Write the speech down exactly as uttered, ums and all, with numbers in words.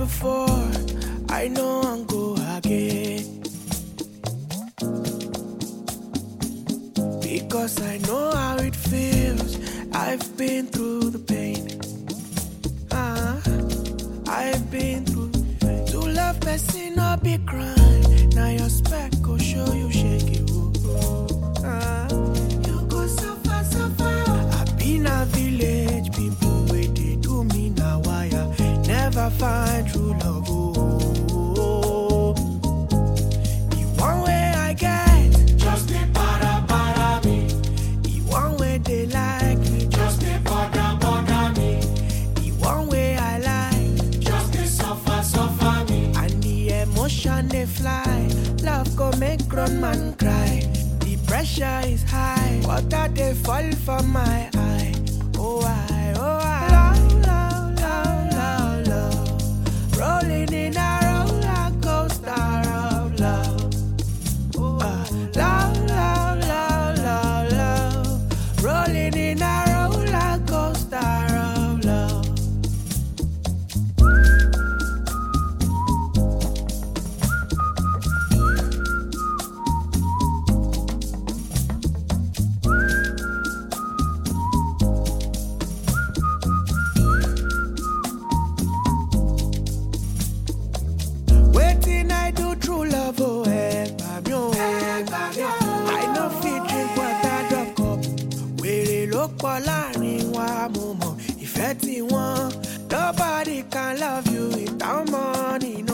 before, I know I'm go again. Because I know how it feels. I've been through the pain. Uh, I've been through. To love person no be crime. Now your spec go show you shake it. Uh, you go suffer, suffer. I've been a village people where they do me now. Why I never find true love. Oh, the one way I get just a para para me. The one way they like me just a bother bother me. The one way I like just a suffer suffer me. And the emotion they fly. Love go make grown man cry. The pressure is high. Water they fall from my eye. Oh I, oh I. Love, love, love, love, love. Rolling in a roller coaster of love. Uh, love, love, love, love, love. Rolling in a roller coaster of love. Waiting I do true love, oh, help me, oh. I know fit drink water drop cup. Wèrè ló pọ̀ láàrin wa mo mọ̀ ìfẹ́ tí wọ́n. Nobody can love you without money, no.